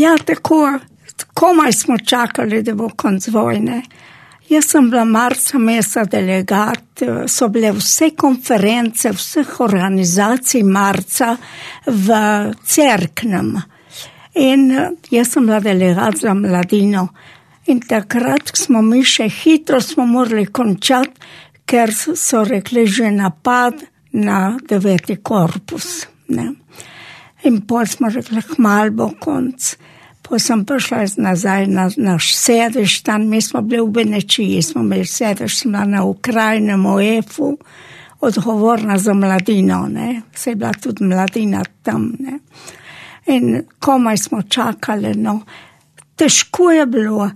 Ja, tako, komaj smo čakali, da bo konc vojne. Jaz sem bila marca meseca delegat, so bile vse konference, vseh organizacij marca v Cerknem. In jaz sem bila delegat za mladino. In takrat smo mi še hitro smo morali končati, ker so rekli že napad na 9. korpus. Ne? In pol smo rekli, hmal bo konc. Potem sem prišla nazaj na naš sedež, tam mi smo bili v Benečiji, smo imeli sedež, sem bila na Ukrajinem OF-u, odgovorna za mladino, ne. Se je bila tudi mladina tam, ne. In komaj smo čakali, no. Težko je bilo,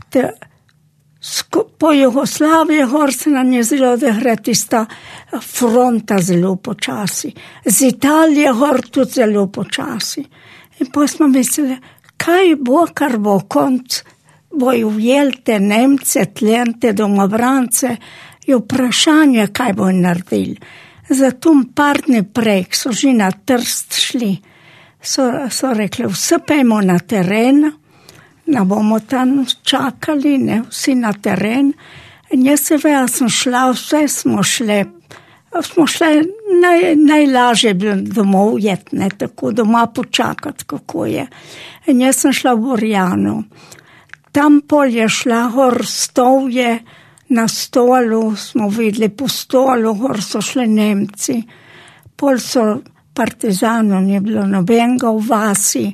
po Jugoslaviji gor se nam je zelo, da gre tista fronta zelo počasi. Z Italije gor tudi zelo počasi. In potem smo mislili, kaj bo, kar bo konc, bojo ujeli te Nemce, tlente, domobrance, je vprašanje, kaj bo naredili. Zato par dni prej, so že na Trst šli, so rekli, vse pejmo na teren, ne bomo tam čakali, ne, vsi na teren. In jaz sem šla, vse smo šli najlažje bilo domov jeti, ne, tako doma počakati, kako je. In jaz sem šla v Borjano. Tam pol je šla gor Stovje, na stolu smo videli po stolu, gor so šli Nemci. Pol so partizanov, ni bilo nobenega v vasi.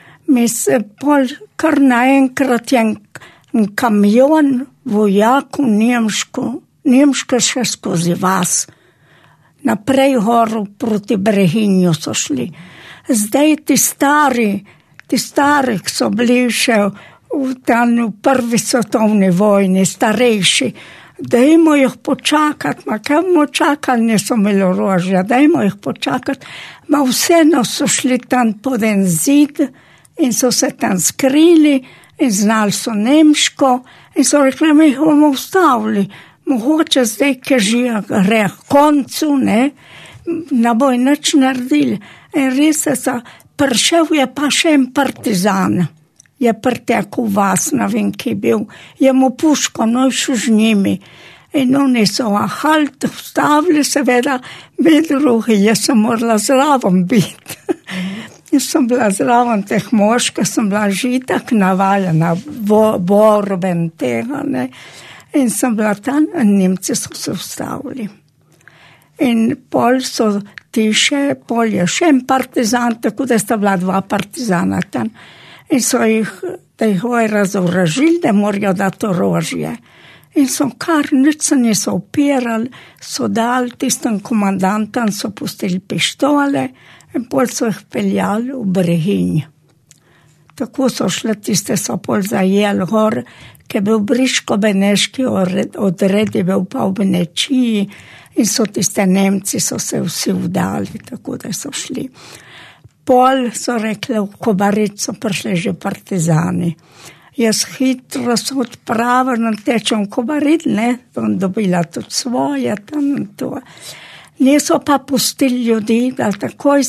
Pol kar naenkrat je en kamion vojakov nemško še skozi vas. Naprej goru proti Brehinju so šli. Zdaj ti stari, ki so bili še v prvi svetovni vojni, starejši, dajmo jih počakati, kaj bomo čakali, niso imeli orožja, dajmo jih počakati. Vseeno so šli tam pod en zid in so se tam skrili in znali so nemško in so rekli, mi jih bomo ustavili. Mogoče zdaj, ki že gre koncu, ne bo nič naredili. In res prišel je pa še en partizan, je pritekel vas, ne vem, ki je bil, je mu puško nošel z njimi. In oni so halt, vstavili seveda, med drugi, jaz sem morala zraven biti. Jaz sem bila zraven teh moških, sem bila žitak navaljena, borben tega, ne. In sem bila tam, in Nemci so se vstavili. In pol so tiše, pol je še en partizan, tako da sta bila 2 partizana tam. In so jih, da jih bojo razorožili, da morajo dati orožje. In so kar nič se niso opirali, so dali tistem komandantom, so pustili pištole in pol so jih peljali v Brehinj. Tako so šli, tiste so pol zajeli gor, ki je bil briško-beneški odred, je bil pa v Benečiji in so tiste Nemci so se vsi vdali, tako da so šli. Pol so rekli, v Kobarid so prišli že partizani. Jaz hitro so odpravila, tečem v Kobarid, ne, bom dobila tudi svoje tam in to. Niso pa pustili ljudi, da takoj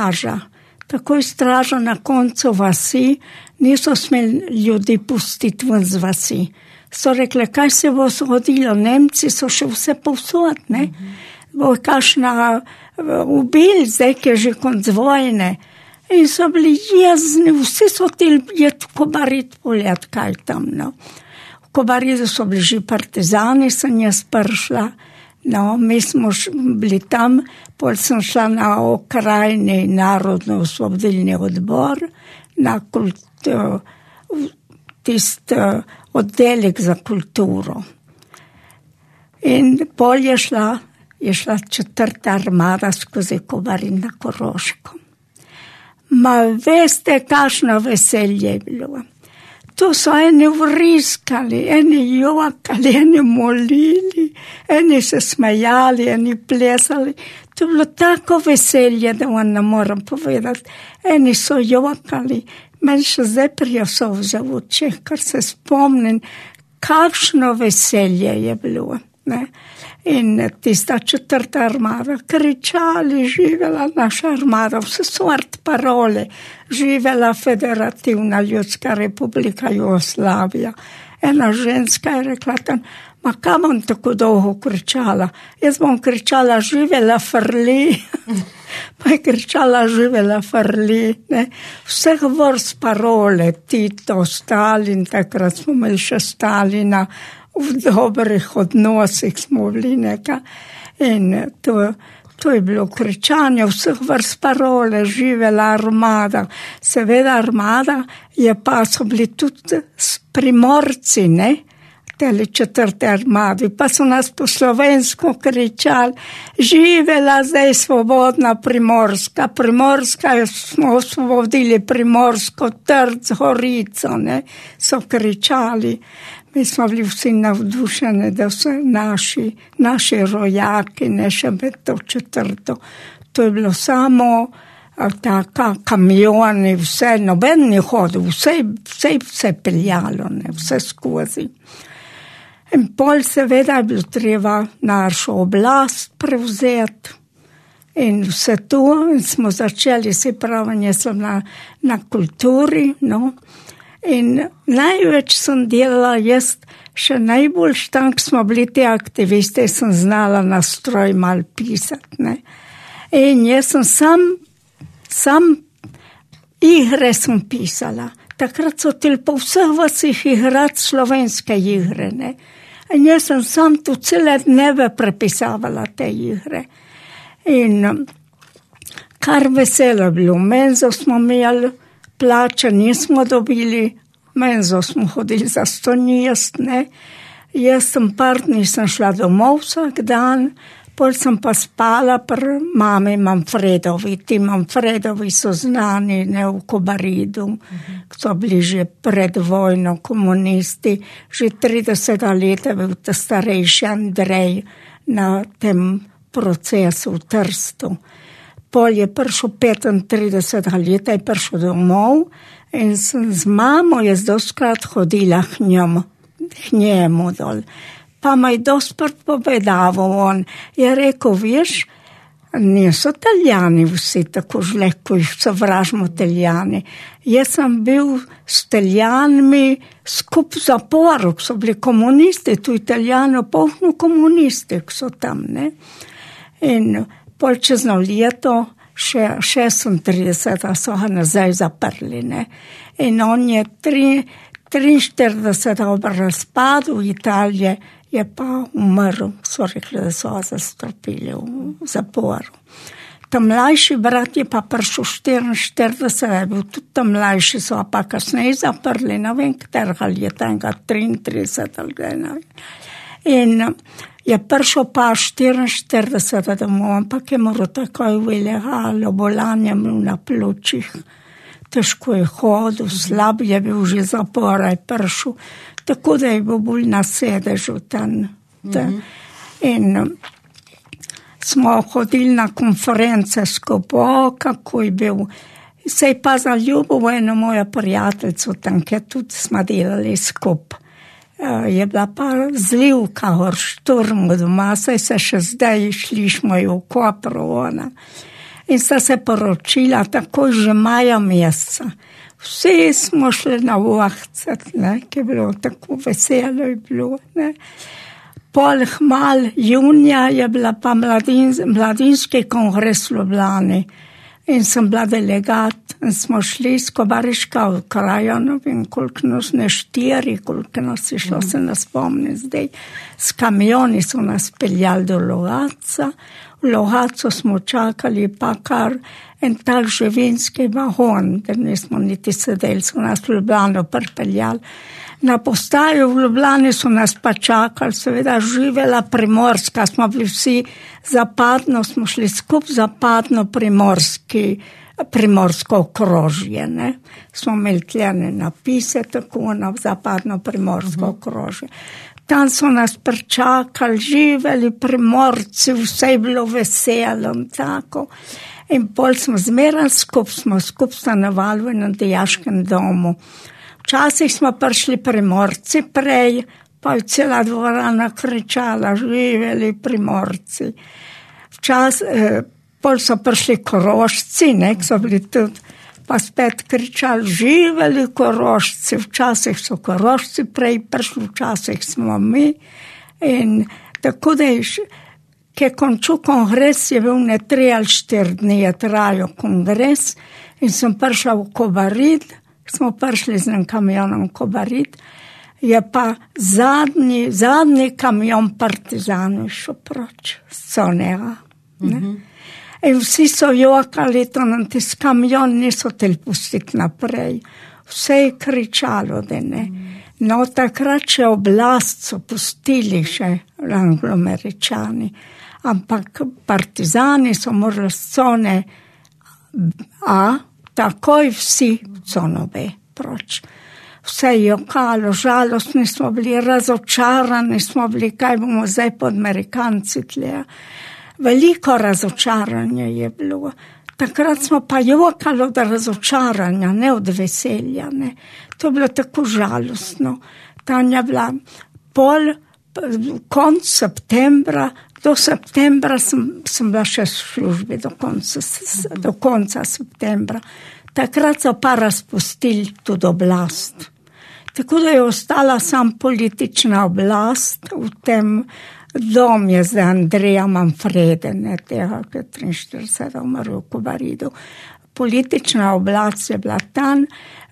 straža na koncu vasi, niso smeli ljudi pustiti ven z vasi. So rekli, kaj se bo zgodilo, Nemci so še vse povsod, ne? Bo kakšna ubili, zdaj, ki je že konc vojne. In so bili jezni, vsi so hteli jeti v Kobarid poljati, kaj tam, no. V Kobaridu so bili že partizani, sem jaz prišla. No, mi smo bili tam, pol sem šla na okrajni narodno-osvobodilni odbor, na oddelek za kulturo. In pol je šla 4. armada skozi Kobarid na Koroško. Veste, kakšno veselje je bilo. To so eni vriskali, eni jokali, eni molili, eni se smejali, eni plesali. To je bilo tako veselje, da vam ne moram povedati. Eni so jokali, meni še zdaj prije solze v očeh, kar se spomnim, kakšno veselje je bilo. Ne? in tista 4. armada, kričali, živela naša armada, vse sort parole, živela Federativna ljudska republika Jugoslavija. Ena ženska je rekla tam, ma kam bom tako dolgo kričala? Jaz bom kričala, živela Frli. Pa je kričala, živela Frli. Vseh vrst parole, Tito, Stalin, takrat smo imeli še Stalina, v dobrih odnosih smo bili neka. In to je bilo kričanje vseh vrst parole, živela armada. Seveda armada je pa so bili tudi Primorci, ne? Tele 4. armadi, pa so nas po slovensko kričali, živela zdaj svobodna Primorska. Primorska smo osvobodili Primorsko, Trc, Gorico, ne? So kričali. Mi smo bili vsi navdušeni, da so naši rojaki, ne še med to 4. To je bilo samo taka kamioni, vse, noben ni hodil, vse peljalo, ne? Vse skozi. In pol seveda je bilo treba našo oblast prevzeti in vse to. In smo začeli, se pravi, sem na kulturi, no. In največ sem delala jaz, še najbolj tank smo bili te aktiviste, sem znala na stroj mal pisati, ne. In jaz sem sam igre sem pisala. Takrat so tudi po vseh vasih igrati slovenske igre, ne. In jaz sem sam tu cele dneve prepisavala te igre. In kar veselo bilo. Menzo smo imeli, plače nismo dobili, menzo smo hodili za stonijest, ne. Jaz sem par dni sem šla domov vsak dan, pol sem pa spala pri mami Manfredovi. Ti Manfredovi so znani, ne, v Kobaridu, so bili že pred vojno komunisti. Že 30 let je bil ta starejši Andrej na tem procesu v Trstu. Pol je prišel 35 let, je prišel domov in sem z mamo jaz dostkrat hodila k njemu dol. Pa me je dosprt povedaval on. Je rekel, viš, niso Italijani vsi tako žle, ko jih sovražimo Italijani. Jaz sem bil s Italijanmi skup v zaporu, ko so bili komunisti, tu Italijano, polno komunisti, ko so tam, ne. In pol čez leto, še 36, so ga nazaj zaprli, ne. In on je 43 ob razpadu Italije, je pa umrl, so rekli, da so ga zastrupili v zaporu. Ta mlajši brat je pa prišel 44, je bil tudi ta mlajši, so pa kasneje zaprli, ne vem, katerega leta, 33 ali kaj, ne vem. In je prišel pa 44 domov, ampak je moral takoj v ilegalo, bolanje imel na pljučih. Težko je hodil, slab je bil že zapora, je prišel. Tako da je bil bolj na sedežu tam. In smo hodili na konference skupaj, kako je bil. Se je pa zaljubil eno mojo prijateljico tam, kjer tudi smo delali skupaj. Je bila pa zlivka, šturm doma, se še zdaj slišmo jo v Kopru, ona. In sta se poročila tako že maja meseca. Vsi smo šli na Vahcet, ne, ki je bilo tako veselo je bilo, ne. Pol hmal junija je bila pa mladinski kongres v Ljubljani in sem bila delegat in smo šli z Kobariška v Krajano, in koliko nas ne 4, koliko nas je šlo, se ne spomnim zdaj. S kamioni so nas peljali do Logatca. V Logatcu smo čakali pa kar en tak živinski vagon, da nismo niti sedeli, so nas v Ljubljano pripeljali. Na postaju v Ljubljani so nas pa čakali, seveda živela Primorska, smo bili vsi zapadno, smo šli skup zapadno primorsko okrožje, ne. Smo imeli tljene napise, tako na zapadno primorsko okrožje. Tam so nas pričakali, živeli Primorci, vse je bilo veselo, tako. In pol smo zmerali skup stanovali v enem dijaškem domu. Včasih smo prišli Primorci prej, pa je cela dvorana kričala, živeli Primorci. Pol so prišli Korošci, so bili tudi, pa spet kričali, živeli Korošci, včasih so Korošci prej prišli, včasih smo mi. In tako da je, ki je končil kongres, je bil ne 3 ali 4 dni, je trajal kongres in sem prišla v Kobarid, smo prišli z enim kamionom v Kobarid, je pa zadnji kamion partizanov šel proč z Conega. In vsi so jokali, to nam tis kamion niso tel pustiti naprej. Vse je kričalo, da ne. No, takrat še oblast so pustili še Anglo-Američani, ampak partizani so morali z Cone A, takoj vsi Cono B proč. Vse je jokalo, žalostni smo bili, razočarani smo bili, kaj bomo zdaj pod Amerikanci tle. Veliko razočaranja je bilo. Takrat smo pa jokalo od razočaranja, ne od veselja. Ne. To je bilo tako žalostno. Tam je bila konc septembra, do septembra sem bila še v službi, do konca septembra. Takrat so pa razpustili tudi oblast. Tako da je ostala sam politična oblast v tem dom je zdaj Andreja Manfrede, tega, ki je 43 umrl v Kobaridu. Politična oblast je bila tam,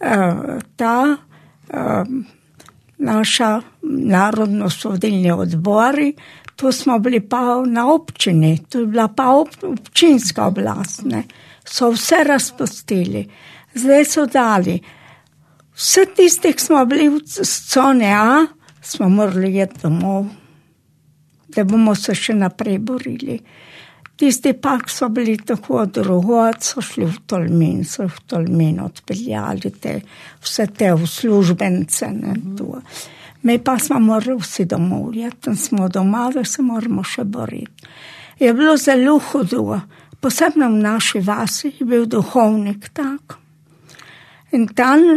naša narodno-sodilni odbori, tu smo bili pa na občini, tu je bila pa občinska oblast, so vse razpustili. Zdaj so dali. Vse tistih smo bili z Cone A, smo morali jeti domov, da bomo se še naprej borili. Tisti pak so bili tako drugod, so šli v Tolmin odpeljali vse te uslužbence. Mi pa smo morali vsi domov jeti, smo doma, da se moramo še boriti. Je bilo zelo hudo, posebno v naši vasi je bil duhovnik tak. In tam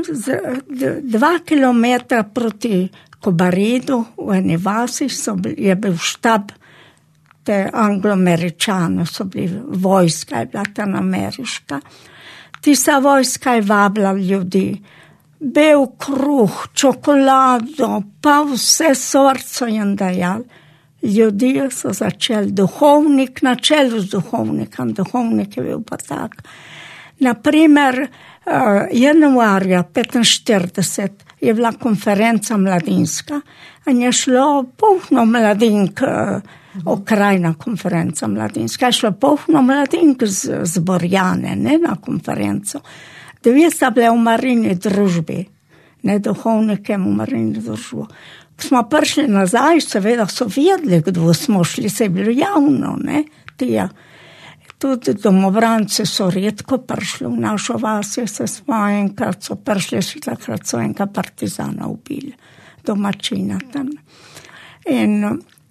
2 kilometra proti Kobaridu, v eni vasi je bil štab te Anglo-Američanov, so bili vojska, je bila tam ameriška. Tista vojska je vabila ljudi, bel kruh, čokolado, pa vse sorco jim dajali. Ljudje so začeli, duhovnik na čelu z duhovnikom, duhovnik je bil pa tak. Naprimer, januarja 1945 je bila konferenca mladinska in je šlo polno mladink, okrajna konferenca mladinska, je šlo polno mladink z Borjane, na konferenco. 2 sta bile v Marini družbi, duhovnikem v Marini družbo. Ko smo prišli nazaj, seveda so vedeli, kdo smo šli, se je bilo javno, tija. Tudi domobranci so redko prišli v našo vas, se smo enkrat so prišli, še takrat so enka partizana ubili, domačina tam. In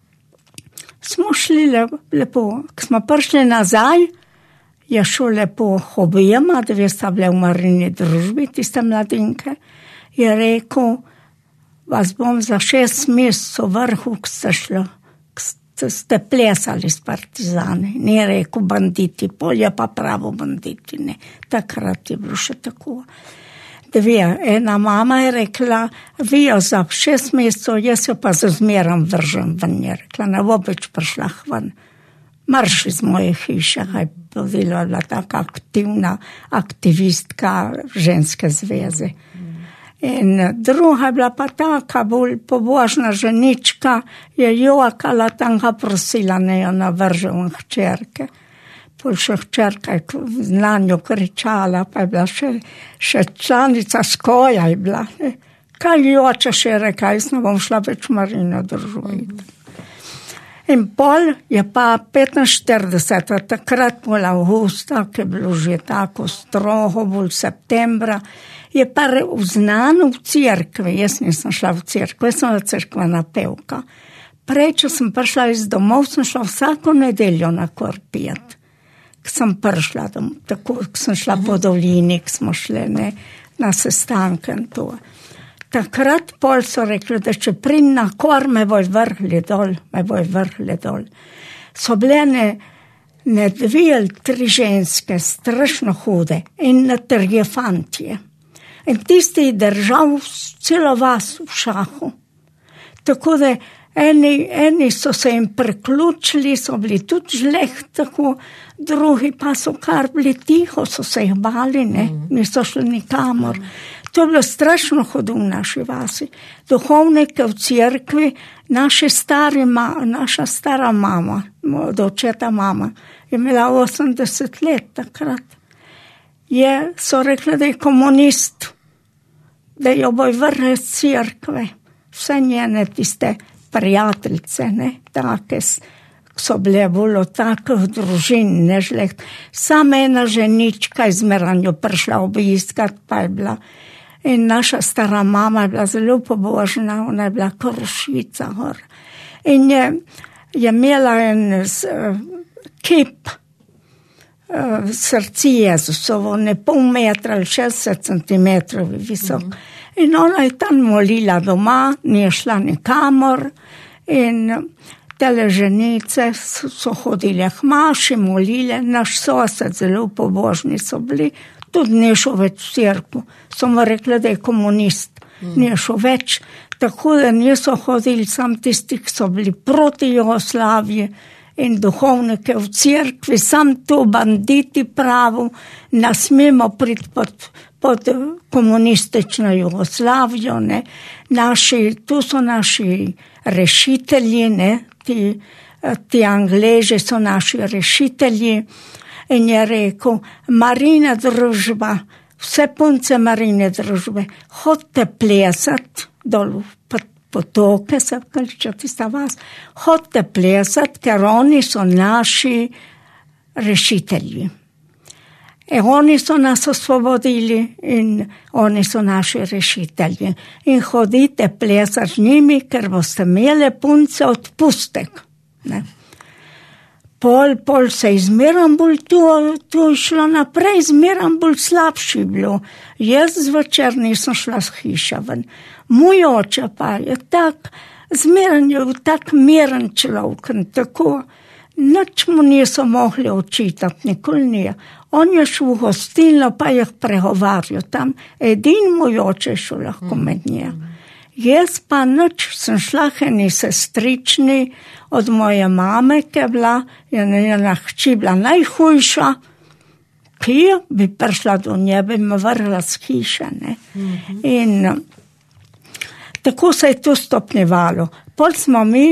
smo šli lepo, ko smo prišli nazaj, je šel lepo obema, 2 sta bile v Marini družbi, tiste mladinke, je rekel, vas bom za 6 mesecev vrhu, ko ste šli, ste plesali s partizani, ni rekel banditi, polje pa pravo banditi, takrat je bilo še tako. 2, ena mama je rekla, vi jo za 6 mesecev, jaz jo pa zazmeram vržem ven, je rekla, ne bo več prišla ven, marš iz moje hiše, kaj bila taka aktivna aktivistka ženske zveze. In druga je bila pa taka, bolj pobožna ženička, je jokala tam ga prosila, ne jo navržem hčerke. Pol še hčerka je na njo kričala, pa je bila še članica Skoja je bila. Kaj joče še reka, jaz ne bom šla več Marino družiti. In pol je pa 45, takrat pol avgusta, ki je bilo že tako strogo, bolj septembra, je pa uznano v cerkvi, jaz nisem šla v cerkvi, jaz sem v cerkvena pevka. Prej, če sem prišla iz domov, sem šla vsako nedeljo na korpijat. Ko sem prišla, tako, ko sem šla po dolini, ko smo šli na sestanke in to. takrat pol so rekli, da če prim na kor, me bojo vrhli dol. So bile ne 2 ali 3 ženske, strašno hude, in na trje fantje. In tisti držal celo vas v šahu. Tako da eni so se jim priključili, so bili tudi žleht, tako, drugi pa so kar bili tiho, so se jih bali, niso šli nikamor. To je bilo strašno hudo v naši vasi. Duhovnike v cerkvi, naša stara mama, od očeta mama, je imela 80 let takrat. So rekli, da je komunist, da jo boj vrle z cerkve. Vse njene tiste prijateljice, take so bile bolj od takih družin, nežleht. Sama ena ženička iz Meranjo prišla obiskat, pa je bila. In naša stara mama je bila zelo pobožna, ona je bila Krušica gor. In je imela en kip srci Jezusovo, ne pol metra ali 60 centimetrov visok. In ona je tam molila doma, ni šla nikamor in tele ženice so hodile k maši, molile, naš sosed zelo pobožni so bili, tudi ni šel več v cerkvu. So mu rekli, da je komunist, ni šel več, tako da niso hodili sam tisti, ki so bili proti Jugoslaviji in duhovnike v cerkvi, sam to banditi pravo, ne smemo priti pod komunistično Jugoslavijo, tu so naši rešitelji, ti Angleži so naši rešitelji. In je rekel, Marina družba, vse punce Marine družbe, hodite plesat dol v potoke, se kliče tista vas, hodite plesat, ker oni so naši rešitelji. Oni so nas osvobodili in oni so naši rešitelji. In hodite plesat z njimi, ker boste imeli punce odpustek. Pol se izmeram bolj tu šlo naprej, izmeram bolj slabši bilo. Jaz zvečer nisem šla z hiša ven. Moj oče pa je zmeran je tak miren človek, tako, nič mu niso mogli očitati, nikoli nije. On je šel v gostilno, pa jih pregovarjal tam, edin moj oče je šel lahko med nje. Jaz pa nič, sem šla eni sestrični od moje mame, ki je bila, njena hči bila najhujša, ki bi prišla do nje, bi me vrla z hiše. In tako se je to stopnjevalo. Pol smo mi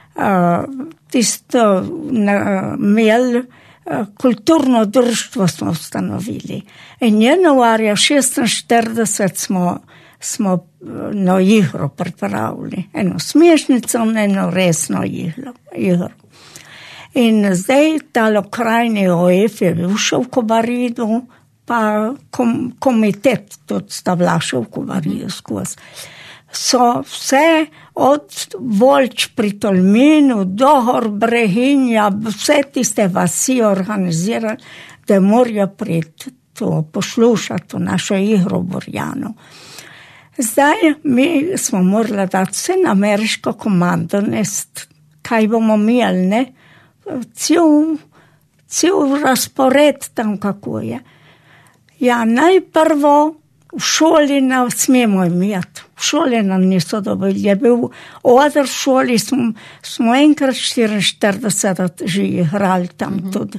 tisto imeli, kulturno društvo smo ustanovili. In januarja 1946 smo na igro pripravili. Eno smešnico, eno resno igro. In zdaj talo krajni OF je bil še v Kobaridu, pa komitet tudi sta bila še v Kobaridu skozi. So vse od Volč pri Tolminu do Brehinja, vse tiste vasi organizirali, da morajo priti to poslušati v našo igro v Borjanu. Zdaj mi smo morali dati vse na ameriško komando, kaj bomo imeli, cel razpored tam, kako je. Ja, najprvo v šoli ne smemo imeti, v šoli nam niso dobili, je bil odr v šoli, smo enkrat 44 že igrali tam tudi.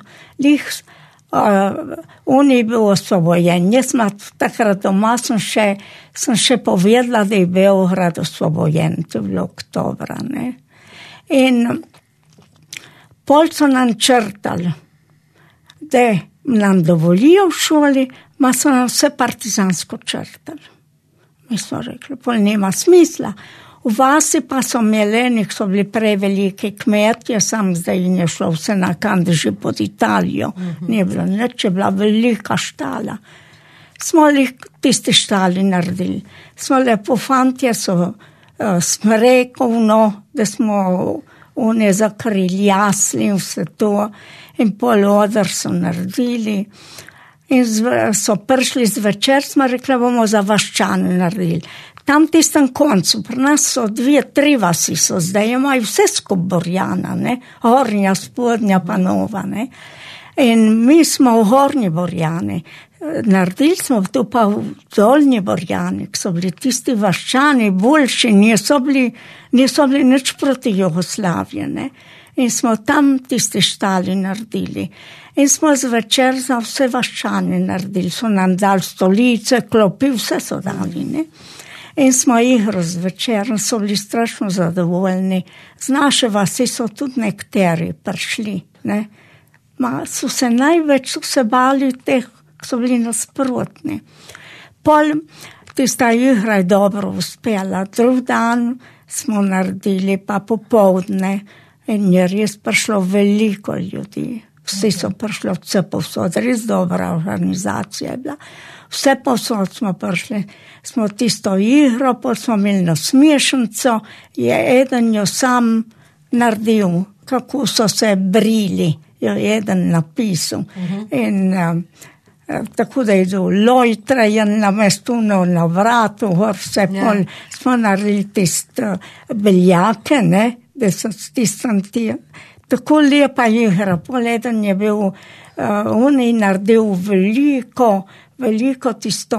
On je bil osvobojen. Jaz sem takrat doma sem še povedala, da je Beograd osvobojen. To je bilo oktobra. In pol so nam črtali, da nam dovolijo v šoli, ma so nam vse partizansko črtali. Mi smo rekli, pol nima smisla. V vasi pa so melenih, so bili preveliki kmetje, sam zdaj je šlo vse na Kandeži pod Italijo. Ni bilo nič, je bila velika štala. Smo tisti štali naredili. Smo lepo fantje, so smrekovno, da smo one zakrili jasli in vse to. In pol odr so naredili. In so prišli zvečer, smo rekli, bomo za Vaščane naredili. Tam tistem koncu, pri nas so 2-3 vasi so, zdaj imajo vse skup Borjana, ne? Hornja, spodnja pa nova, ne? In mi smo v Hornji Borjani. Naredili smo to pa v Dolnji Borjani, ki so bili tisti Vaščani boljši, niso bili nič proti Jugoslavije, ne? In smo tam tisti štali naredili. In smo zvečer za vse Vaščane naredili. So nam dali stolice, klopi, vse so dali, ne? In smo igro zvečer, so bili strašno zadovoljni. Z naše vasi so tudi nekateri prišli, ne? So se bali teh, ki so bili nasprotni. Pol tista igra je dobro uspela. Drug dan smo naredili, pa popoldne. In je res prišlo veliko ljudi. Vsi so prišli vse povsod, res dobra organizacija je bila. Vse povsod smo prišli, smo tisto igro, pa smo imeli na smešnico, je eden jo sam naredil, kako so se brili, jo eden napisal. In tako da je do lojtrajen na mestu, na vratu, vse pol smo naredili tiste beljake, ne, da so tistem tako lepa igra. Poleden je bil, on je naredil veliko tisto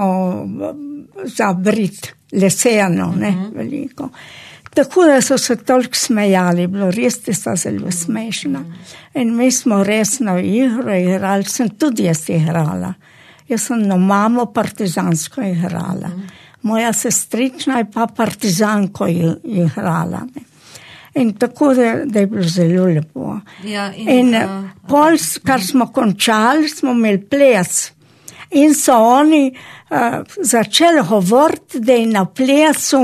za brit, leseno, ne, veliko. Tako da so se toliko smejali, bilo res tista zelo smešna. In mi smo resno igro igrali, sem tudi jaz igrala. Jaz sem na mamo partizansko igrala. Moja sestrična je pa partizanko igrala, ne. In tako, da je bilo zelo lepo. Ja, in pol, kar smo končali, smo imeli ples. In so oni začeli govoriti, da je na plesu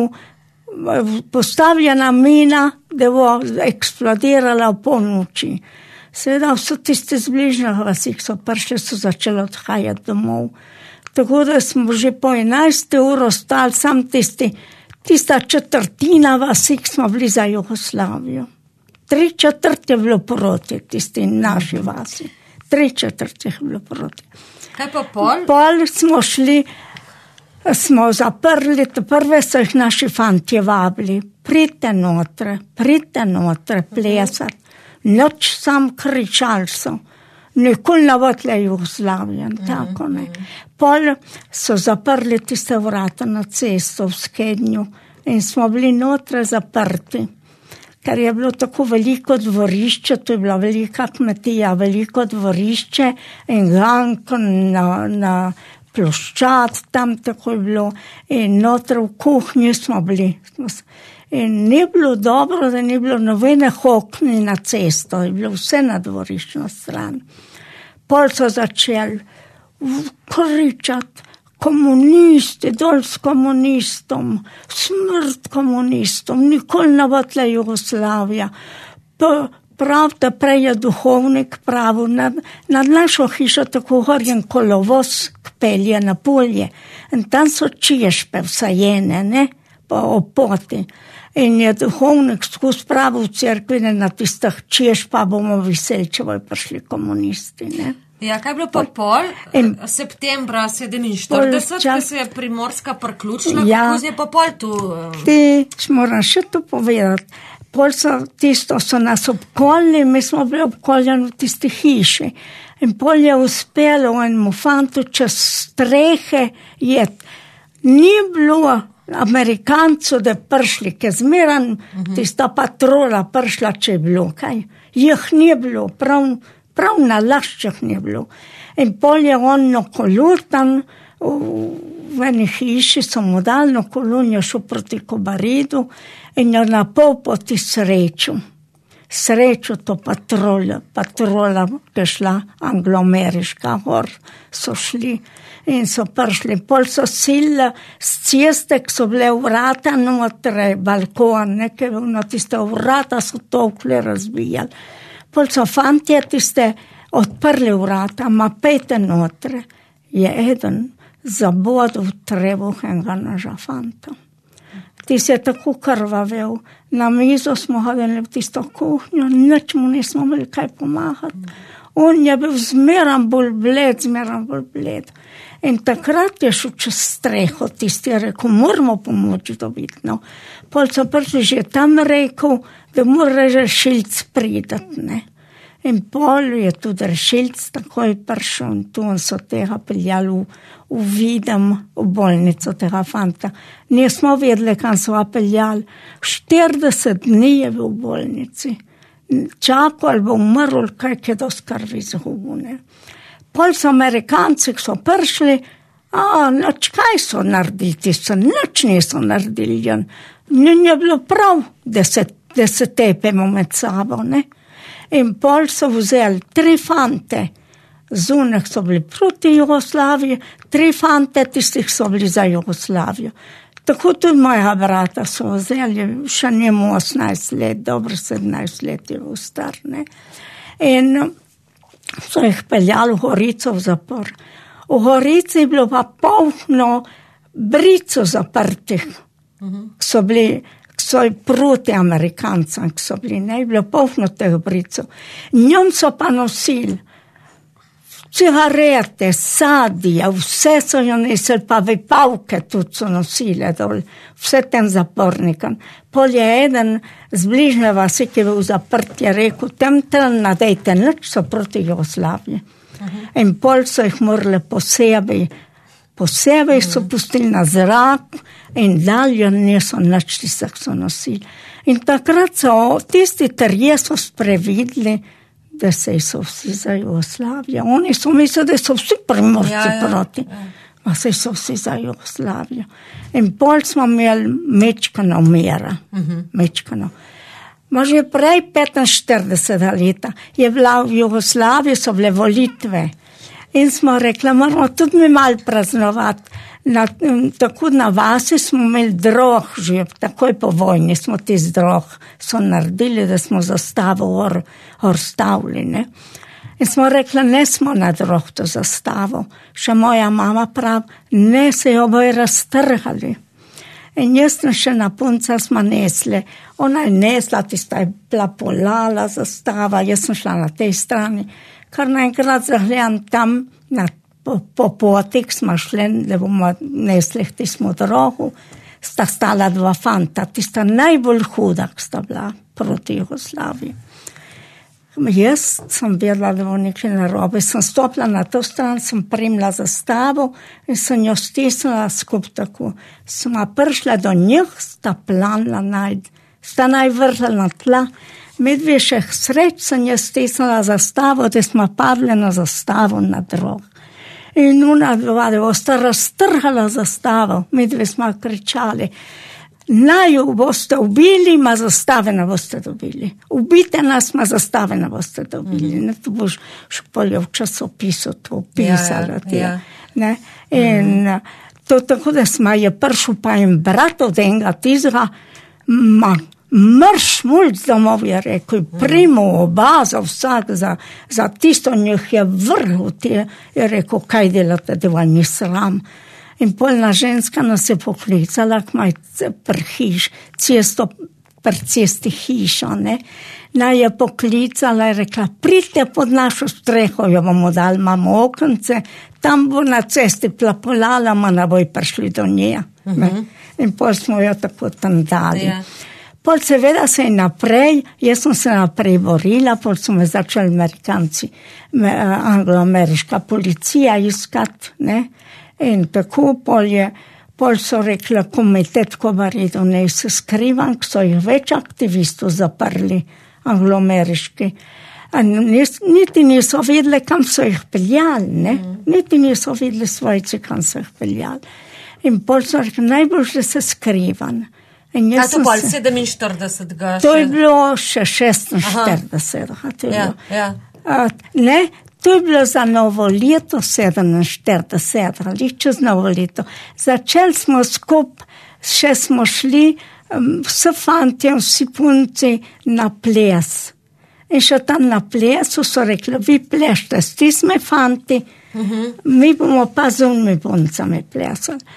postavljena mina, da bo eksplodirala v polnoči. Seveda so tisti z bližnjih vasi, ki so prišli, so začeli odhajati domov. Tako da smo že po 11 uro stali, sam tista četrtina vasi, ki smo bili za Jugoslavijo. 3/4 je bilo proti tisti naši vasi. 3/4 je bilo proti. Kaj pa pol? Pol smo šli, smo zaprli, prve so jih naši fantje vabili. Pridite notre plesati. Noč sam kričali so. Nikoli navotla Jugoslavijo, tako ne. Pol so zaprli tiste vrata na cesto v Skednju in smo bili notre zaprti, ker je bilo tako veliko dvorišče, to je bila velika kmetija, veliko dvorišče in ganko na ploščad, tam tako je bilo in notre v kuhnji smo bili. In ni bilo dobro, da ni bilo nobene okna na cesto, je bilo vse na dvoriščno stran. Pol so začeli kričati, komunisti, dol s komunistom, smrt komunistom, nikoli ne botle Jugoslavija. Pravite, prej je duhovnik pravil, nad našo hišo tako gorjen kolovoz pelje na polje. In tam so češpe vsajene, ne, pa opoti. In je duhovnik skozi pravil v cerkvi, na tistih češ pa bomo veseli, če bojo prišli komunisti, ne. Ja, kaj je bilo pa pol? Septembra 47, ko se je Primorska priključila, kako je pa pol tu? Moram še to povedati. Pol so nas obkolili, mi smo bili obkoljeni v tisti hiši. In pol je uspelo enemu fantu čez strehe jeti. Ni bilo Amerikancu, da prišli, ker zmeran tista patrola prišla, če je bilo kaj. Jih ni bilo, prav na laščah ni bilo. In pol je on na kolurtan, v eni hiši so mu dali na kolunjo šel proti Kobaridu in je na pol poti srečo to patrola, ki je šla anglo-ameriška, gor so šli in so prišli. Pol so sile z ceste, ki so bile vrata notre, balkon, nekaj na tiste vrata so tolkle razbijali. Pol so fantje tiste odprli vrata, ma pejte notre. Je eden zabodil trebuh enega naša fanta. Ti se je tako krvavel. Na mizo smo hodili v tisto kuhnjo, nič mu nismo imeli kaj pomagati. On je bil zmeran bolj bled. In takrat je šel čez streho, tisti je rekel, moramo pomoč dobiti. No. Pol so prišli že tam rekel, da mora rešilc pridati, ne. In pol je tudi rešilc takoj prišel in tu on so tega peljali v Videm, v bolnico tega fanta. Nismo vedeli, kam so ga peljali. 40 dni je bil v bolnici. Čakal ali bo umrl, kaj je do skrbi zgubil, ne. Pol so Amerikanci, ki so prišli, kaj so naredili, nič niso naredili. Ni bilo prav, da se tepemo med sabo, ne. In pol so vzeli 3 fante, zunek so bili proti Jugoslaviji, 3 fante, tistih so bili za Jugoslavijo. Tako tudi moja brata so vzeli, še njemu 18 let, dobro 17 let je bil star, ne. In so jih peljali v Gorico v zapor. V Gorici je bilo pa polno brico zaprtih, so proti Amerikancem, ki so bili, ne, je bilo polno teh bricov. Njom so pa nosili cigarete, sadje, vse so jo nesili, pa vipavke tudi so nosile dol, vse tem zapornikom. Pol je eden z bližnje vasi, ki je bil zaprt, je rekel, tem nadejte nič, so proti Jugoslaviji. In pol so jih morali posebej so pustili na zrak in dalje niso nič tistih so nosili. In takrat so tisti trije so sprevidli, da se so vsi za Jugoslavijo. Oni so mislili, da so vsi primorci proti. Pa se so vsi za Jugoslavijo. In pol smo imeli mečkano mera. Mečkano. Ma že prej 45 leta je bila v Jugoslaviji, so bile volitve. In smo rekli, moramo tudi mi malo praznovati. Tako na vasi smo imeli drog, že takoj po vojni smo ti z drog so naredili, da smo zastavo stavili, ne. In smo rekli, ne smo na drog to zastavo. Še moja mama pravi, ne se jo bojo raztrgali. In jaz še na punca smo nesli. Ona je nesla, tista je plapolala zastava, jaz sem šla na tej strani. Kar naenkrat zagledam tam po poti, smo šli, da bomo nesli tismo drogu, sta stala 2 fanta, tista najbolj huda, ki sta bila proti Jugoslaviji. Jaz sem vedela, da bo nekaj narobe, sem stopila na to stran, sem primila zastavo in sem jo stisnila skup tako. Sma prišla do njih, sta planila sta najvrla na tla. Medvešeh sreč sem jaz stisnila zastavo, da smo padli na zastavo na drog. In ona dva, da boste raztrhala zastavo, medve smo kričali, naju boste ubili, ma zastave ne boste dobili. Ubite nas, ma zastave ne boste dobili. Ne, to boš špolje v časopisu to pisala. Ne? In to tako, da smo je prišel pa in brat od enega tizga, mrš mulj domov je rekel, primo oba za vsak, za tisto njih je vrhu, je rekel, kaj delate, da vam ni sram. In polna ženska nas je poklicala, kmaj pri cesti hišo, ne. Naj je poklicala in rekla, pridite pod našo streho, jo bomo dali, imamo okence, tam bo na cesti plapolala, ma ne boj prišli do nje. In pol smo jo tako tam dali. Pol seveda se je naprej, jaz sem se naprej borila, pol so me začeli Amerikanci, anglo-ameriška policija iskati, ne. In tako pol so rekli, komitet Kobaredo, ne se skrivam, ko so jih več aktivistov zaprli, anglo-ameriški. Niti niso vedeli, kam so jih peljali, ne. Niti niso vedeli svojci, kam so jih peljali. In pol so rekli, najbolj, da se skrivam. A to pol 47. To je bilo še 46. Ne, to je bilo za novo leto 47, ali čez novo leto. Začeli smo skup, še smo šli vsi fantje, vsi punci na ples. In še tam na plesu so rekli, vi plešite s tisme fanti, mi bomo pa z unimi puncami plesali.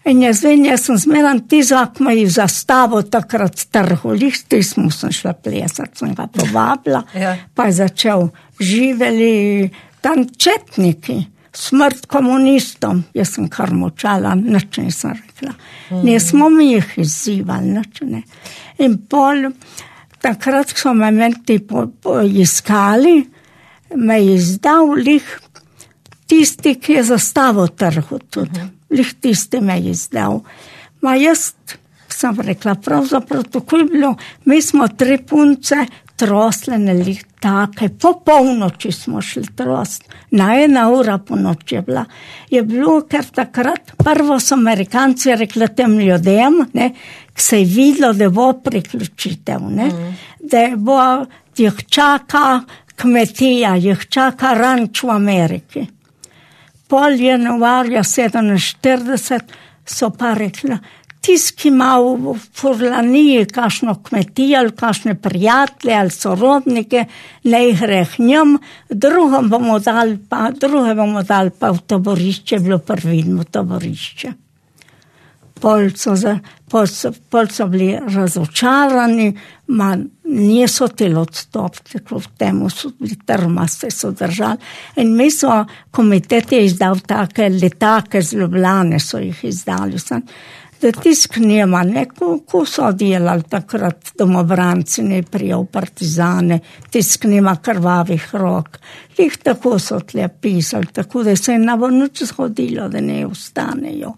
In jaz sem zmeran tizak moji zastavo takrat trholišti, smo šla plesati, sem ga povabila, pa je začel živeli tam četniki, smrt komunistom. Jaz sem kar močala, nič nisem rekla. Nismo mi jih izzivali, nič ne. In takrat so me menti poiskali, me je izdal lih tisti, ki je zastavo trhal tudi. Lih tisti me je izdal. Ma jaz sem rekla, pravzaprav tako je bilo, mi smo 3 punce troslene lih take, po polnoči smo šli trost, na 1 ura po noči je bila. Je bilo, ker takrat, prvo so Amerikanci rekli tem ljudem, ne, se je videlo, da bo priključitev, ne, da bo jih čaka kmetija, jih čaka ranč v Ameriki. Pol januarja 47 so pa rekla, tisti, ki ima v Furlaniji kakšno kmetijo ali kakšne prijatelje ali sorodnike, ne gre k njim, druge bomo dali pa v taborišče, bilo prvidno taborišče. Pol so bili razočarani, niso telo odstopiti, kljub temu so bili trmaste, so držali. In mi so, komitet je izdal take letake z Ljubljane, so jih izdali. Da tisk nima, ko so delali takrat domobranci, ne prijel partizane, tisk nima krvavih rok. Jih tako so tle pisali, tako da se je na noč zgodilo, da ne ostanejo.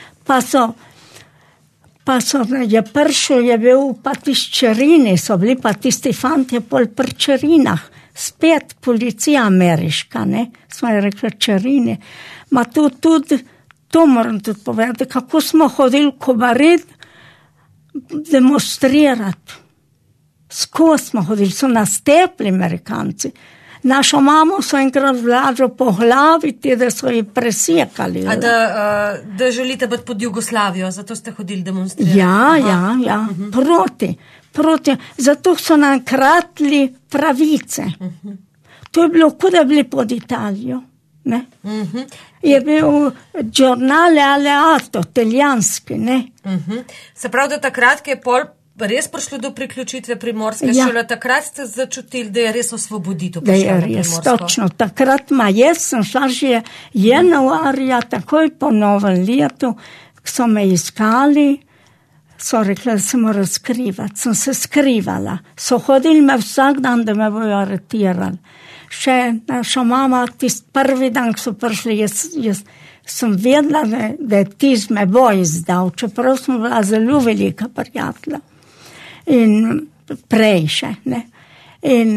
Pa je prišel, je bil pa tiščerini, so bili pa tisti fantje pol pri čerinah, spet policija ameriška, ne, smo je rekli čerini. Ma to moram tudi povedati, kako smo hodili v Kobarid demonstrirati. Skozi smo hodili, so nas tepli Amerikanci. Našo mamo so enkrat vlažo po glavi, da so ji presekali. A da želite biti pod Jugoslavijo, zato ste hodili demonstrirati? Ja, proti. Zato so nam kratili pravice. To je bilo, kot da bili pod Italijo. Ne? Je bil Giornale Alleato, italijanski, ne? Se pravi, da takrat, ki je pol res prišlo do priključitve Primorske, šele takrat ste začutili, da je res osvoboditev prišla na Primorsko? Da je res, točno. Takrat jaz sem šla že januarja, takoj po novem letu, so me iskali, so rekli, da se mora skrivati. Sem se skrivala. So hodili me vsak dan, da me bojo aretirali. Še naša mama, tist prvi dan, ko so prišli, jaz sem vedela, da je tiz me bo izdal, čeprav sem bila zelo velika prijatelja. In prej še, ne. In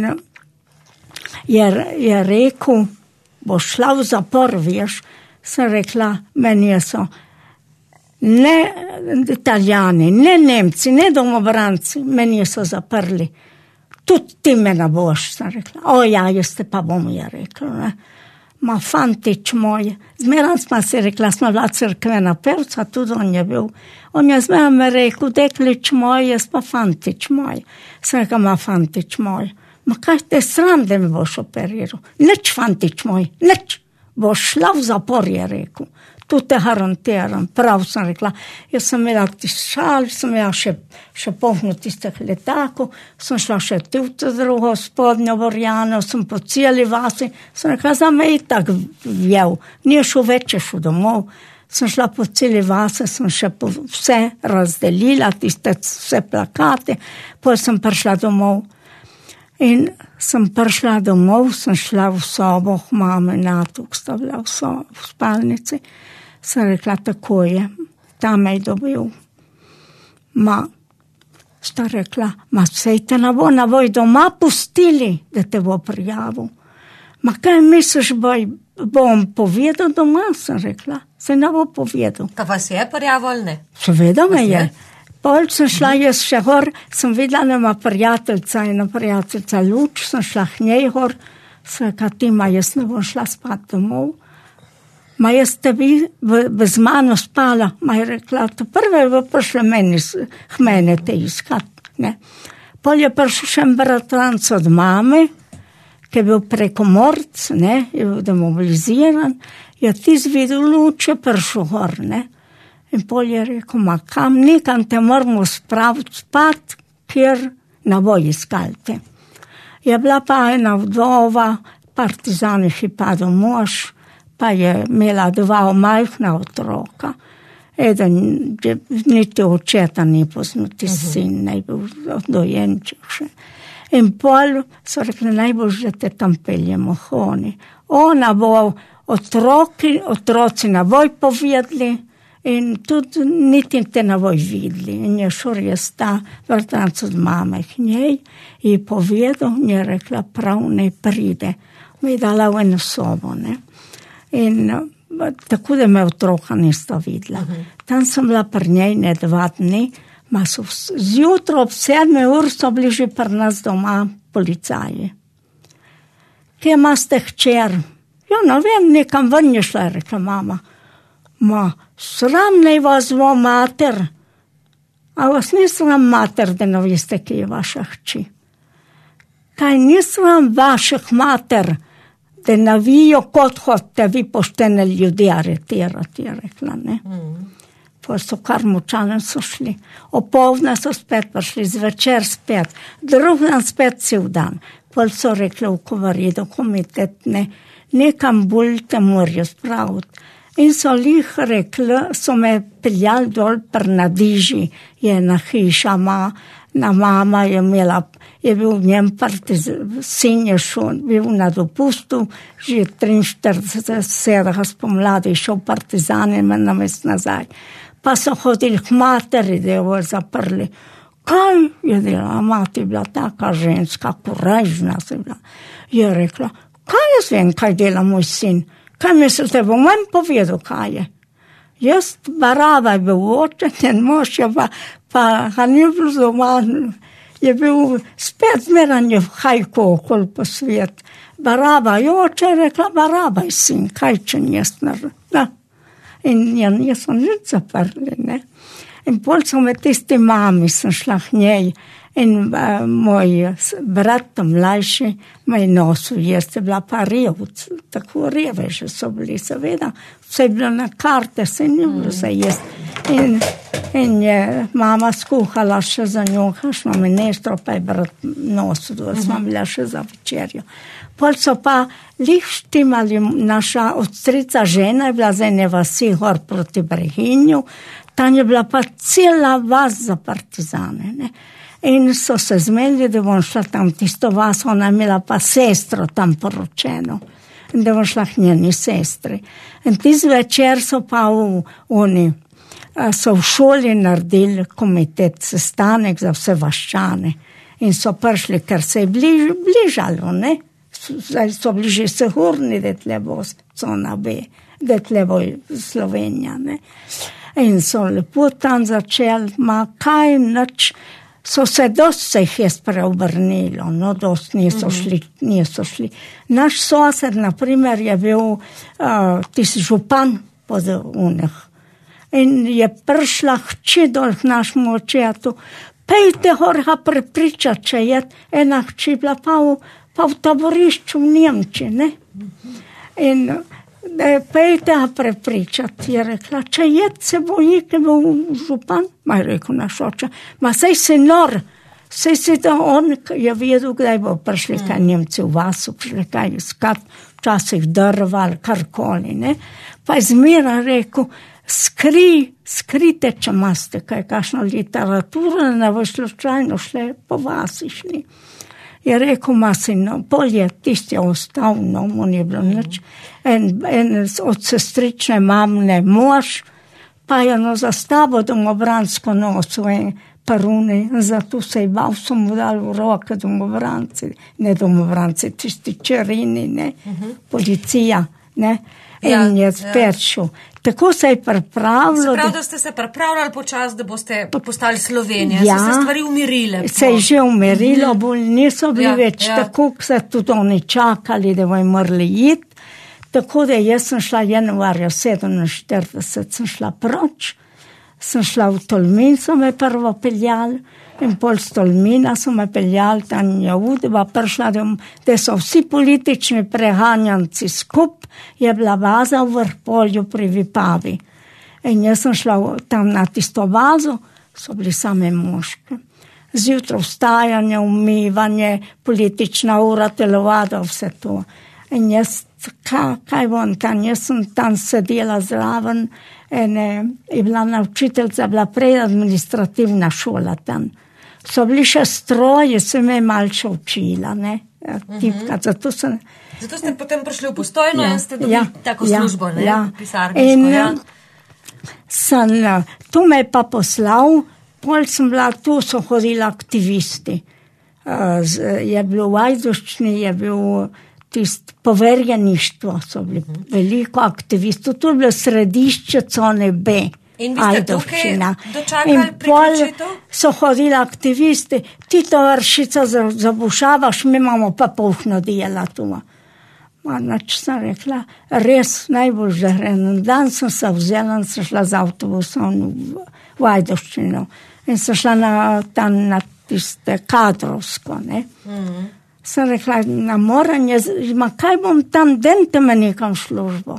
je rekel, bo šla v zapor, veš, sem rekla, meni so ne Italijani, ne Nemci, ne domobranci, meni so zaprli. Tudi ti me ne boš, sem rekla. Jaz te pa bom, je rekla, ne. Ma fantič moj, zmeran smo si rekla, smo bila crkvena pevca, tudi on je bil. On je zmeran me rekel, deklič moj, jaz pa fantič moj. Sem rekla, ma fantič moj, ma kaj te sram, da me boš operiral? Nič, fantič moj, nič. Boš šla v zapor, je rekel. Tu te garantiram, prav sem rekla. Jaz sem imela šal, sem imela še polno tistih letakov, sem šla še tu v drugo spodnjo Vorjano, sem po cijeli vasi, sem rekla, za me itak vjel, nije šel več, je šel domov. Sem šla po cijeli vasi, sem še vse razdelila, tiste vse plakate, potem sem prišla domov. In sem prišla domov, sem šla v sobo, mame Natu, ki sta bila v spalnici. Sem rekla, tako je, tam me je dobil. Sta rekla, sej te ne bo doma pustili, da te bo prijavil. Kaj misliš, bom povedal doma, sem rekla, se ne bo povedal. Ta vas je prijavil ali ne? Seveda me je. Pol sem šla jaz še gor, sem videla, da ima prijateljica Luč, sem šla k njej gor, sem rekla, Tima, jaz ne bom šla spat domov. Jaz tebi bez mano spala, je rekla, to prve je prišla k mene te iskat, ne. Pol je prišel še bratranc od mame, ki je bil preko morc, ne, je bil demobiliziran, je ti zvidel Luč, je prišel gor, ne. In pol je rekel, ma kam, nekam te moramo spraviti spat, kjer ne bo iskalte. Je bila pa ena vdova, partizanih je padel mož, pa je imela 2 majhna otroka. Eden, niti očeta ni poznal, sin, naj bil dojenček še. In pol so rekli, najbolj, da te tam peljemo honi. Ona bo otroci na voj povedali in tudi niti te na voj videli. In je šur je sta vrtanc od mame k njej in povedal, je rekla, prav ne pride. Mi je dala v eno sobo, ne. In tako da me otroka nista videla. Tam sem bila pri njej ne 2 dni, ma so zjutraj ob 7 ur so bili že pri nas doma policaji. Kje imate hčer? Ja, ne vem, nekam ven je šla, rekla mama. Ma, sram naj vas bo mater. A vas ni sram mater, da ne veste, kje je vaša hči? Kaj ni sram vaših mater, da navijo kot hodite vi poštene ljudi aretirati, je rekla, ne. Pa so kar močane so šli. Opoldne so spet prišli, zvečer spet, drug dan spet cel dan. Pol so rekli v Kovaridu komitet, ne, nekam bolj te morajo spraviti. In so lih rekli, so me peljali dol pri Nadiži, je ena hiša, na mama je imela, je bil v njem sin je šel, bil na dopustu, že 43 spomladi šel partizane na mest nazaj. Pa so hodili k materi, da jo zaprli. Kaj je delala? Mati je bila taka ženska, korežna se bila. Je rekla, kaj jaz vem, kaj dela moj sin? Kaj mislite, bom vam povedal, kaj je? Jaz, Baraba je bil oče, ten mož je pa ga ni bil doma, je bil spet zmeran je v hajku okoli po svet. Baraba je oče, rekla, Baraba je sin, kaj če njes naredila? In jaz sem že zaprli, ne. In pol so me tisti mami, sem šla k njej in moj brat mlajši me je nosil, jaz je bila pa revc, tako reveže so bili, seveda, vse je bilo na karte, se ni bilo za jesti. In je mama skuhala še za njo, kakšno menestro, pa je brat nosil, da smo bila še za večerjo. Pol so pa lih štimali, naša odstrica žena je bila z ene vasi gor proti Brehinju, tam je bila pa cela vas za partizane, ne. In so se zmenili, da bom šla tam tisto vas, ona imela pa sestro tam poročeno, in da bom šla k njeni sestri. In tisti večer so pa so v šoli naredili komitet, sestanek za vse vaščane. In so prišli, ker se je bližalo, ne. Zdaj so bili že sigurni, da tle bo cona B, da tle bo Slovenija, ne. In so lepo tam začeli, ma kaj nič, so se dosti jih je spreobrnilo, no dosti niso šli. Naš sosed, na primer, je bil tisti župan pod unih. In je prišla hči dol k našemu očetu, pejte gor ga prepričati, če je ena hči bila pa v taborišču v Nemčiji, ne. In pejte ga prepričati, je rekla, če je se boji, ki bo župan, ma je rekel naš oče, ma sej si nor, sej si da on je vedel, kdaj bo prišli kaj Nemci v vasu, prišli kaj iskat, včasih drva ali karkoli, ne. Pa je zmera rekel, skrite, če imate kaj, kakšno literaturo, ne bo slučajno šle po vasi šli. Je rekel, ma sino, pol je tisti ostal, no, mu ni bilo nič. En od sestrične mamne mož, pa je za stavo domobransko nosil paruni, zato se je bal, so mu dali v roke domobranci, ne domobranci, tisti čerini, ne, policija, ne, in je spet šel. Tako se je pripravilo. Se pravi, da ste se pripravljali počas, da boste postali Slovenija. Ja, so se stvari umirile. Se je že umirilo, bolj niso bili več tako, ko se tudi oni čakali, da bojo morali iti. Tako da jaz sem šla januarja 47, sem šla proč. Sem šla v Tolmin, so me prvo peljali. In pol z Tolmina so me peljali, tam je udba prišla, da so vsi politični preganjanci skup, je bila baza v Vrpolju pri Vipavi. In jaz sem šla tam na tisto vazo, so bili same moške. Zjutraj vstajanje, umivanje, politična ura, telovada, vse to. In jaz, kaj bom tam, jaz sem tam sedela zraven, je bila naučiteljica, bila prej administrativna šola tam. So bili še stroje, se me malce učila, ne, tipka, zato ste potem prišli v Postojno in ste dobili tako službo, ne, pisarniško, Tu me je pa poslal, pol sem bila, tu so hodili aktivisti. Je bil v Ajdovščini, je bil poverjeništvo, so bili veliko aktivistov, tu je bilo središče cone B. In vi ste tukaj dočakali priključitev? So hodili aktivisti, ti to vršica zabušavaš, mi imamo pa polhno dela tu. Nač sem rekla, res najbolj žaren. Dan sem se vzela in sem šla z avtobusom v Ajdovščino. In sem šla na tiste kadrovsko, ne. Sem rekla, na moranje, kaj bom tam, dente me nekam službo.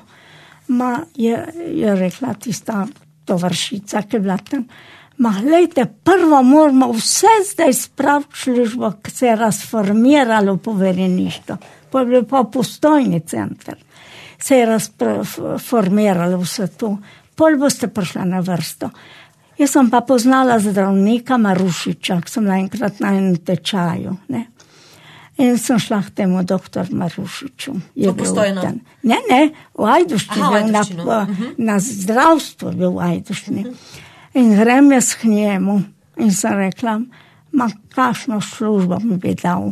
Je rekla tista tovršica, ki je bila tam. Glejte, prvo moramo vse zdaj spraviti službo, ki se je razformiralo poverjeništvo. Pa je bil pa Postojni center. Se je razformiralo vse to. Pol boste prišla na vrsto. Jaz sem pa poznala zdravnika Marušiča, ki sem enkrat na enem tečaju, ne. In sem šla k temu doktor Marušiču. V Postojno? Ne, v Ajdovščini, na zdravstvo bil v Ajdovščini. In grem jaz k njemu in sem rekla, kakšno službo mi bi dal.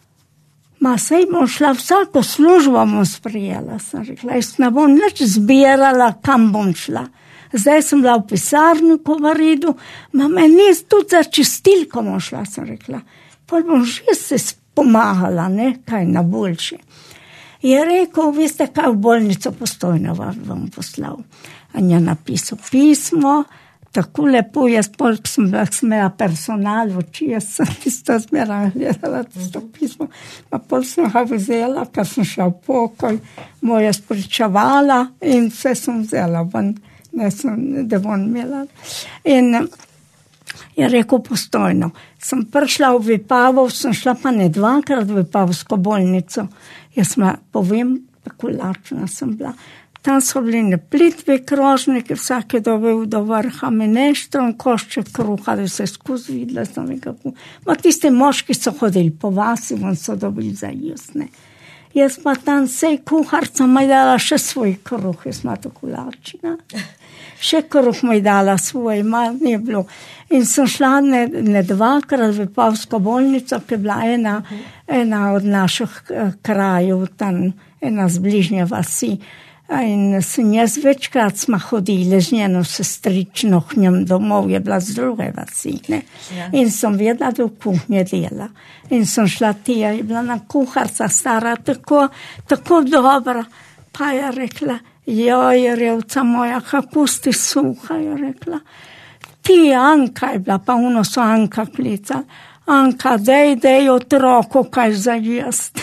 Sej bom šla, vsako službo bom sprijela, sem rekla. Jaz ne bom nič zbirala, kam bom šla. Zdaj sem bila v pisarniku v Redu, meni tudi za čistilko bom šla, sem rekla. Pol bom že se pomagala, ne, kaj na boljši. Je rekel, veste kaj, v bolnico Postojno vam poslal. In je napisal pismo, tako lepo, jaz polk sem bila smela personal v oči, jaz sem tisto zmera gledala tisto pismo, pa pol sem ga vzela, ker sem šla v pokoj, moja spričevala in vse sem vzela ven, ne sem, da bom imela. In je rekel Postojno. Sem prišla v Vipavov, sem šla pa ne dvakrat v Vipavsko bolnico. Jaz povem, tako lačna sem bila. Tam so bili neplitvi krožniki, vsak je dobil do vrha meneštro in košček kruha, da se skozi videla sem nekako. Tisti moški so hodili po vasi, on so dobili za jesne. Jaz pa tam sej kuharca mi dala še svoj kruh, jaz ma tako lačna. Še kruh mi dala svoj, ni bilo. In sem šla ne dvakrat v Vipavsko bolnico, ki je bila ena od naših krajev, tam ena z bližnje vasi. In sem jaz večkrat smo hodili z njeno sestrično k njim domov, je bila z druge vasi, ne. In sem vedela, da v kuhnje dela. In sem šla tija, je bila na kuharca stara, tako dobra. Pa je rekla, joj, revca moja, kako ste suha, je rekla. Ti Anka je bila, pa ono so Anka klicali. Anka, dej otroku kaj za jest.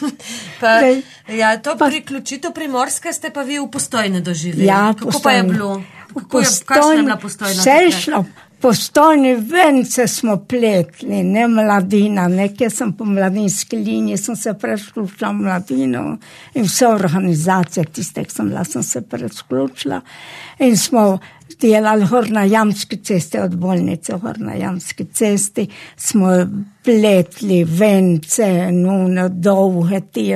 To priključitev Primorske ste pa vi v Postojni doživeli. Ja, kako pa je bilo? Kakšna je bila Postojna? Vse je šlo. Postojni vence smo pletli, ne mladina, nekaj sem po mladinski liniji, sem se presključila v mladino in vse organizacije, tiste, ki sem bila, sem se presključila in smo delali gor na Jamski cesti od bolnice, gor na Jamski cesti, smo pletli vence, nune, dolge tije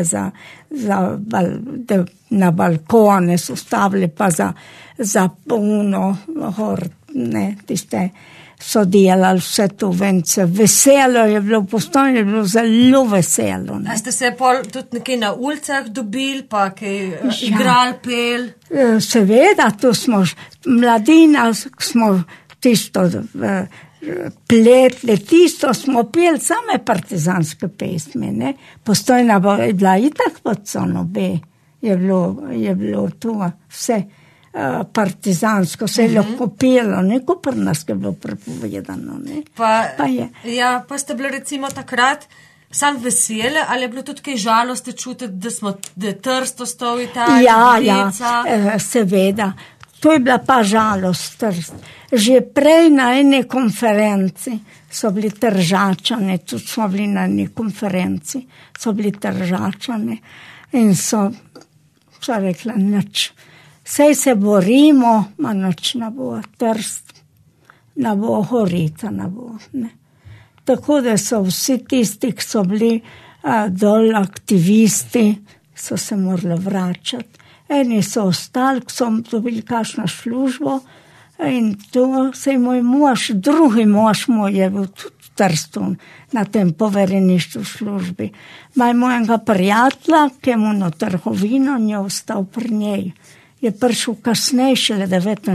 na balkone so stavili pa za puno gor, ne, tiste so delali vse to vence. Veselo je bilo, Postojno je bilo zelo veselo. A ste se tudi nekaj na ulicah dobili, pa kaj igrali, pel? Seveda, tu smo mladina, smo tisto pletli, tisto smo peli same partizanske pesmi, ne. Postojna je bila itak pod cono B, je bilo tu vse partizansko, se je lahko pelo, neko pri nas je bilo prepovedano, ne. Pa ste bili recimo takrat sam vesele, ali je bilo tudi kaj žalosti čutiti, da je Trst ostal Italija? Ja, seveda. To je bila pa žalost. Že prej na eni konferenci so bili Tržačani, tudi smo bili na eni konferenci, so bili Tržačani in so rekla, nič. Sej se borimo, ma nič ne bo, Trst ne bo, Gorica ne bo. Ne. Tako da so vsi tisti, ki so bili dol aktivisti, so se morali vračati. Eni so ostali, ki so dobili kakšno službo in to se je moj mož, drugi mož moj je bil tudi v Trstu na tem povereništvu službi. Maj mojega prijatelja, ki je mu na trgovino, je ostal pri njej. Je prišel kasneje, šele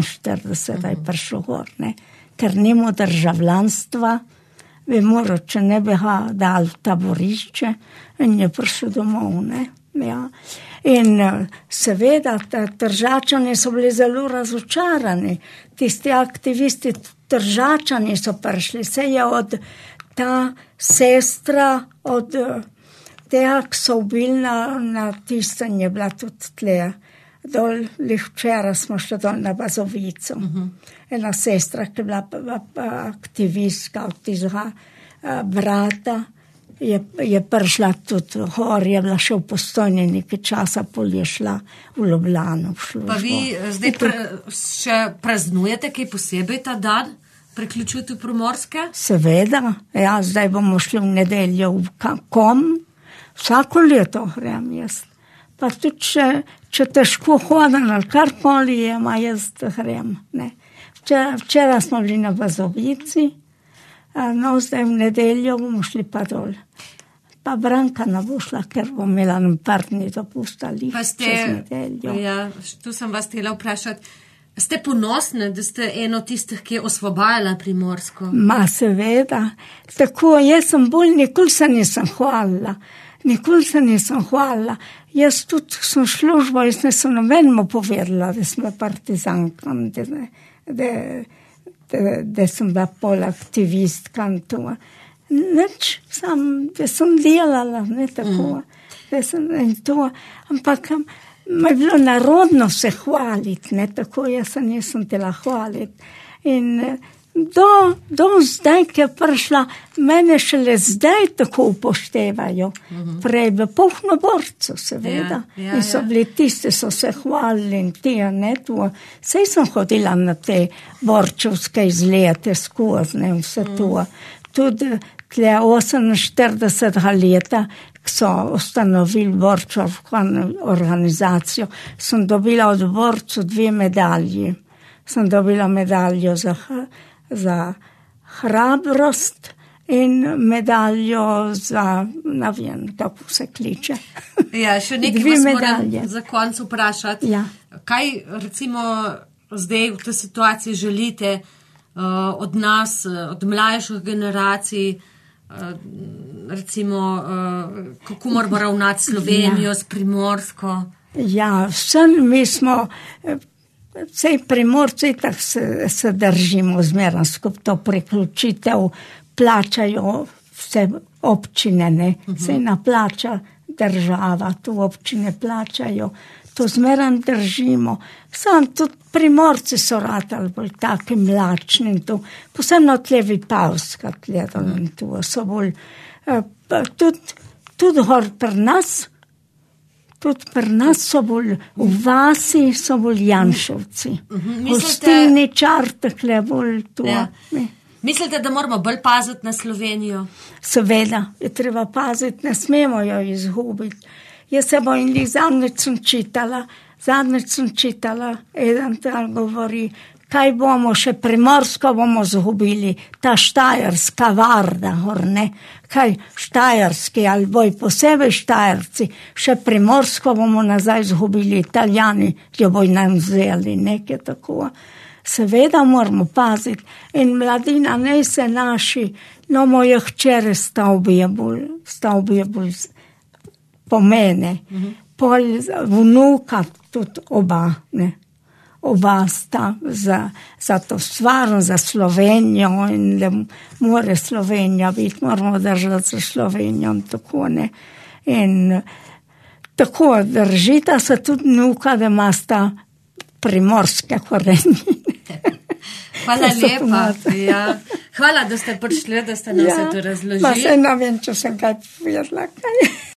49, je prišel gor, ne? Ker nima državljanstva, bi moral, če ne bi ga dal v taborišče in je prišel domov, ne? Ja. In seveda, Tržačani so bili zelo razočarani. Tisti aktivisti Tržačani so prišli. Se je od ta sestra, od tega, ki so ubili na tistem, je bila tudi tle. Dol, včeraj smo šli dol na Bazovico. Ena sestra, ki je bila aktivistka od tistega brata, je prišla tudi gor, je bila še v Postojni nekaj časa, pol je šla v Ljubljano v službo. Pa vi zdaj še praznujete kaj posebej ta dan, priključitev Primorske? Seveda, ja, zdaj bomo šli v nedeljo v Kom, vsako leto grem jaz. Pa tudi, če težko hodim ali karkoli je, ma jaz grem. Ne. Včeraj smo bili na Bazovici, no, zdaj v nedeljo bomo šli pa dol. Pa Branka ne bo šla, ker bo imela nam par dni dopust ali čez nedeljo. Ja, tu sem vas htela vprašati. Ste ponosni, da ste eno tistih, ki je osvobajala Primorsko? Ma seveda. Tako, jaz sem bolj, nikoli se nisem hvalila. Jaz tudi sem službo, jaz nisem nobenemu povedala, da sem partizankam, da sem bila pol aktivistka in to. Nič, da sem delala, ne tako, da sem in to, ampak me je bilo narodno se hvaliti, ne tako, jaz se nisem tela hvaliti. In do zdaj, ki je prišla, mene šele zdaj tako upoštevajo. Prej v Pohnoborcu, seveda. In so bili tisti, so se hvalili in tija, ne to. Sej sem hodila na te borčevske izlete skozi, vse to. Tudi tle 48 leta, ki so ustanovili borčevsko organizacijo, sem dobila od borcu 2 medalji. Sem dobila medaljo za hrabrost in medaljo za, ne vem, kako se kliče. Ja, še nekaj vas moram za konc vprašati. Ja. Kaj recimo zdaj v tej situaciji želite od nas, od mlajših generacij, recimo, kako moramo ravnati Slovenijo, s Primorsko? Ja, vsem mi smo... Vsej Primorci tako se držimo zmeraj skup to priključitev, plačajo vse občine, ne. Sej naplača država, tu občine plačajo, to zmeraj držimo. Sam tudi Primorci so ratali bolj taki mlačni in to, posebno tle Vipavska tle in to, so bolj, tudi gor pri nas, so bolj, v vasi so bolj Janševci. Gostilni čartekle bolj to. Ja. Mislite, da moramo bolj paziti na Slovenijo? Seveda, je treba paziti, ne smemo jo izgubiti. Jaz se bojim, zadnjič sem čitala, eden tam govori, kaj bomo še Primorsko bomo zgubili, ta štajerska varda, ne? Kaj štajerski, ali boj posebej štajerci, še Primorsko bomo nazaj zgubili, Italijani jo boj nam vzeli, nekaj tako. Seveda moramo paziti in mladina, ne se naši, no moje hčere stavbije bolj pomene, pol vnuka tudi oba, ne. Oba sta za to stvar, za Slovenijo in da mora Slovenija biti, moramo držati za Slovenijo in tako, ne. In tako držita se tudi vnuka, da ima sta primorske korenine. Hvala lepa. Ja. Hvala, da ste prišli, da ste nas to razložili. Pa se ne vem, če sem kaj povedala.